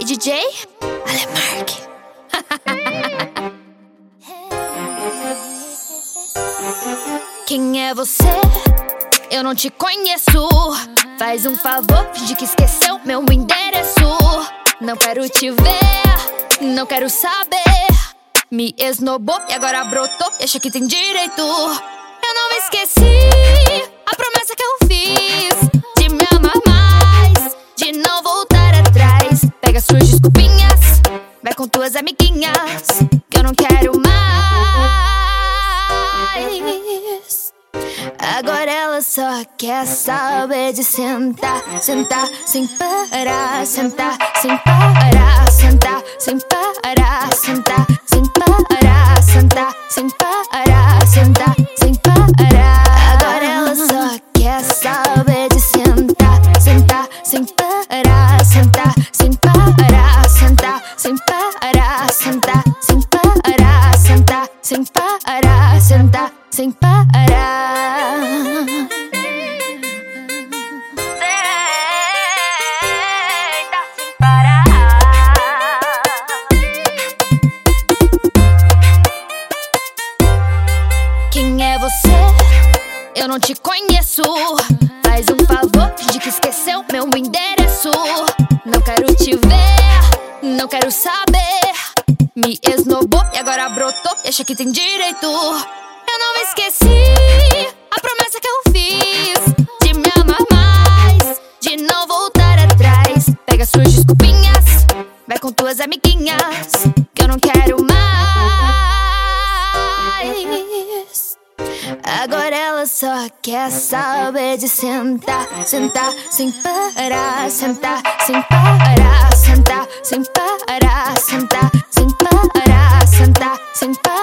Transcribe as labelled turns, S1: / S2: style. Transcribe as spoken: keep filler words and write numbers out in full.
S1: e D J Alemark. Quem é você? Eu não te conheço. Faz um favor, finge que esqueceu meu endereço. Não quero te ver, não quero saber. Me esnobou e agora brotou e acha que tem direito. Eu não esqueci a promessa que eu fiz de me amar mais, de não voltar atrás. Pega suas desculpinhas, vai com tuas amiguinhas, que eu não quero mais. Agora ela só quer saber de sentar, sentar sem parar, sentar sem parar, sentar sem parar, sentar sem parar, sentar sem parar, sentar sem parar. Agora ela só quer saber de sentar, sentar sem parar, sentar sem parar, sentar sem parar, sentar sem parar, sentar sem parar, sentar sem parar. Quem é você? Eu não te conheço. Faz um favor, finge que esqueceu meu endereço. Não quero te ver, não quero saber. Me esnobou e agora brotou e acha que tem direito. Eu não esqueci a promessa que eu fiz de me amar mais, de não voltar atrás. Pega suas desculpinhas, vai com tuas amiguinhas, que eu não quero mais. Agora ela só quer saber de sentar, sentar sem parar, sentar sem parar, sentar sem parar, sentar sem parar, sentar sem parar.